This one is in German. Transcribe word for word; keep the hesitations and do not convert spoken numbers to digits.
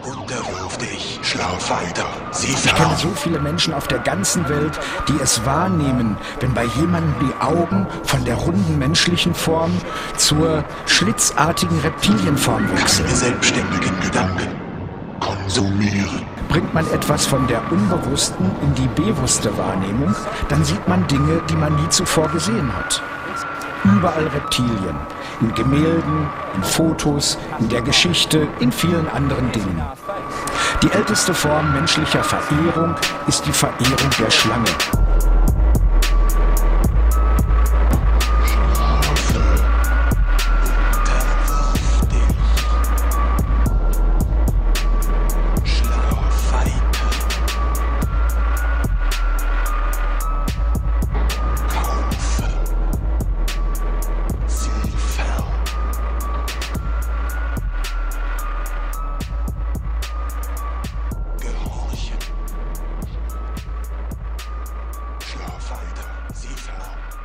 Unterwirf dich, schlaf weiter. Sie Ich kenne so viele Menschen auf der ganzen Welt, die es wahrnehmen, wenn bei jemandem die Augen von der runden menschlichen Form zur schlitzartigen Reptilienform wechseln. Keine selbstständigen Gedanken. Konsumieren. Bringt man etwas von der unbewussten in die bewusste Wahrnehmung, dann sieht man Dinge, die man nie zuvor gesehen hat. Überall Reptilien. In Gemälden, in Fotos, in der Geschichte, in vielen anderen Dingen. Die älteste Form menschlicher Verehrung ist die Verehrung der Schlange. Schlaf weiter, sie fern.